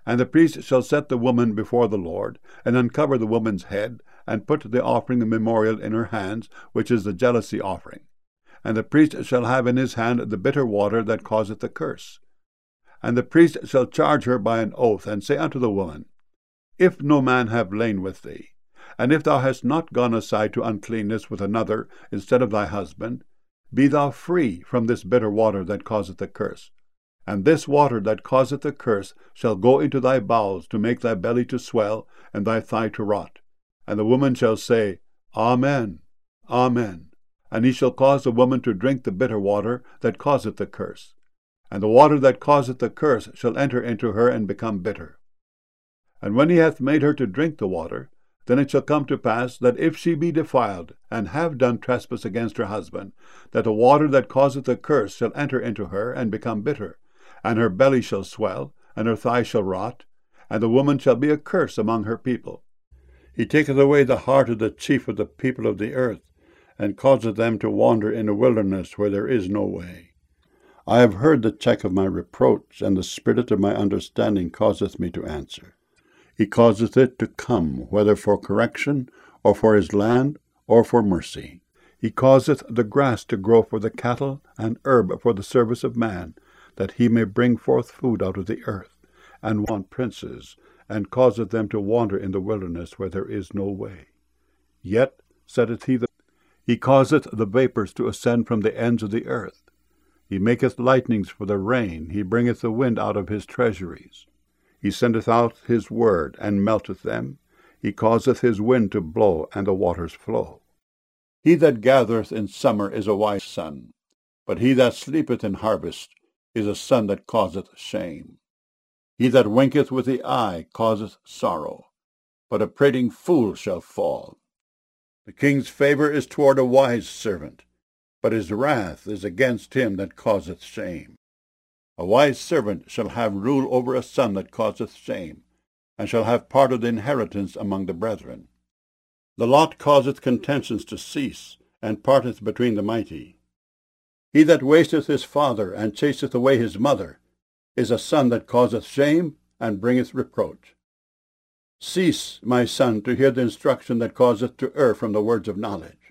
And the priest shall set the woman before the Lord, and uncover the woman's head, and put the offering of memorial in her hands, which is the jealousy offering. And the priest shall have in his hand the bitter water that causeth the curse. And the priest shall charge her by an oath, and say unto the woman, If no man have lain with thee, and if thou hast not gone aside to uncleanness with another instead of thy husband, be thou free from this bitter water that causeth the curse. And this water that causeth the curse shall go into thy bowels, to make thy belly to swell, and thy thigh to rot. And the woman shall say, Amen, Amen. And he shall cause the woman to drink the bitter water that causeth the curse. And the water that causeth the curse shall enter into her and become bitter. And when he hath made her to drink the water, then it shall come to pass that if she be defiled, and have done trespass against her husband, that the water that causeth the curse shall enter into her and become bitter, and her belly shall swell, and her thigh shall rot, and the woman shall be a curse among her people. He taketh away the heart of the chief of the people of the earth, and causeth them to wander in a wilderness where there is no way. I have heard the check of my reproach, and the spirit of my understanding causeth me to answer. He causeth it to come, whether for correction, or for his land, or for mercy. He causeth the grass to grow for the cattle, and herb for the service of man, that he may bring forth food out of the earth, and want princes, and causeth them to wander in the wilderness where there is no way. Yet, saith he, he causeth the vapours to ascend from the ends of the earth. He maketh lightnings for the rain, he bringeth the wind out of his treasuries. He sendeth out his word, and melteth them. He causeth his wind to blow, and the waters flow. He that gathereth in summer is a wise son, but he that sleepeth in harvest is a son that causeth shame. He that winketh with the eye causeth sorrow, but a prating fool shall fall. The king's favour is toward a wise servant, but his wrath is against him that causeth shame. A wise servant shall have rule over a son that causeth shame, and shall have part of the inheritance among the brethren. The lot causeth contentions to cease, and parteth between the mighty. He that wasteth his father, and chaseth away his mother, is a son that causeth shame, and bringeth reproach. Cease, my son, to hear the instruction that causeth to err from the words of knowledge.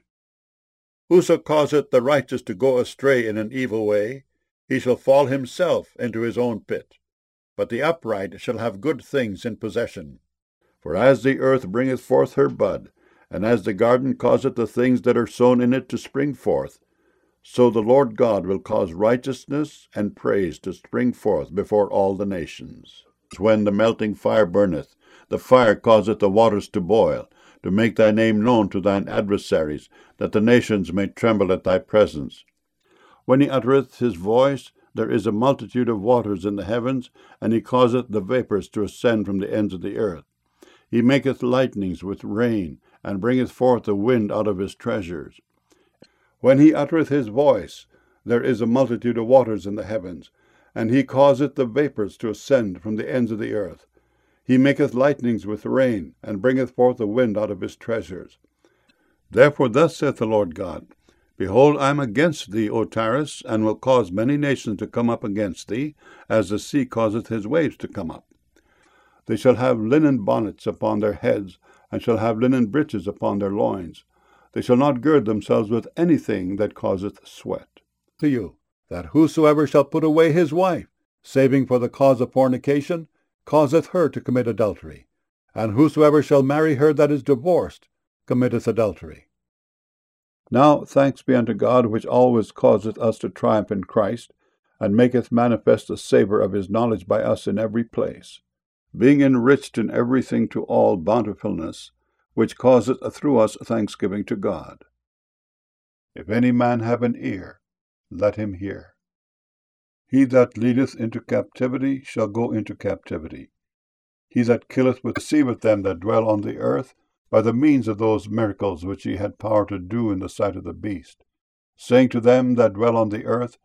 Whoso causeth the righteous to go astray in an evil way, he shall fall himself into his own pit. But the upright shall have good things in possession. For as the earth bringeth forth her bud, and as the garden causeth the things that are sown in it to spring forth, so the Lord God will cause righteousness and praise to spring forth before all the nations. When the melting fire burneth, the fire causeth the waters to boil, to make thy name known to thine adversaries, that the nations may tremble at thy presence. When he uttereth his voice, there is a multitude of waters in the heavens, and he causeth the vapours to ascend from the ends of the earth. He maketh lightnings with rain, and bringeth forth the wind out of his treasures. When he uttereth his voice, there is a multitude of waters in the heavens, and he causeth the vapours to ascend from the ends of the earth. He maketh lightnings with rain, and bringeth forth the wind out of his treasures. Therefore thus saith the Lord God, Behold, I am against thee, O Tyrus, and will cause many nations to come up against thee, as the sea causeth his waves to come up. They shall have linen bonnets upon their heads, and shall have linen breeches upon their loins. They shall not gird themselves with anything that causeth sweat. To you, that whosoever shall put away his wife, saving for the cause of fornication, causeth her to commit adultery. And whosoever shall marry her that is divorced, committeth adultery. Now thanks be unto God, which always causeth us to triumph in Christ, and maketh manifest the savour of his knowledge by us in every place, being enriched in everything to all bountifulness, which causeth through us thanksgiving to God. If any man have an ear, let him hear. He that leadeth into captivity shall go into captivity. He that killeth deceiveth them that dwell on the earth, by the means of those miracles which he had power to do in the sight of the beast, saying to them that dwell on the earth,